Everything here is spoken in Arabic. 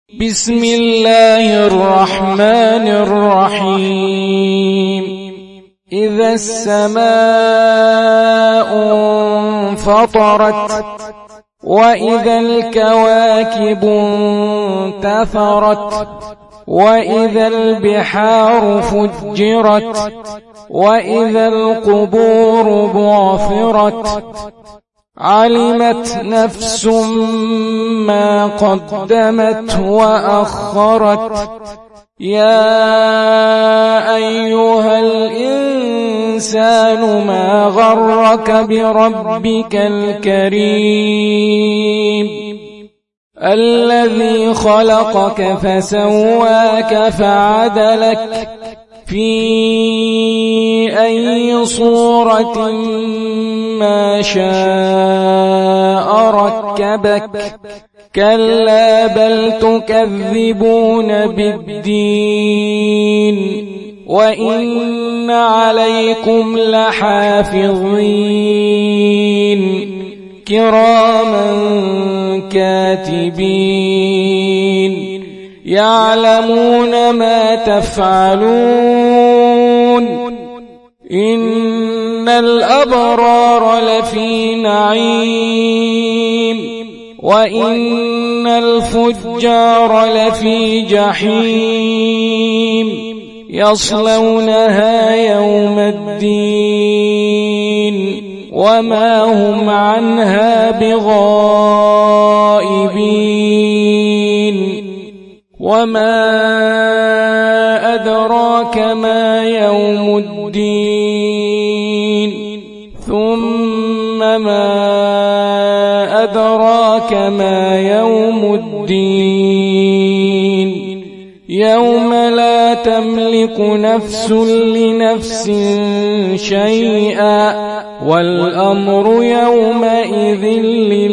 بسم الله الرحمن الرحيم. إذا السماء انفطرت وإذا الكواكب انتثرت وإذا البحار فجرت وإذا القبور بعثرت علمت نفس ما قدمت وأخرت يا أيها الإنسان ما غرك بربك الكريم الذي خلقك فسواك فعدلك في أي صورة ما شاء ركبك كلا بل تكذبون بالدين وإن عليكم لحافظين كراما كاتبين يعلمون ما تفعلون إن الأبرار لفي نعيم وإن الفجار لفي جحيم يصلونها يوم الدين وما هم عنها بغائبين وما أدراك ما يوم الدين ثم ما أدراك ما يوم الدين يوم لا تملك نفس لنفس شيئا والأمر يومئذ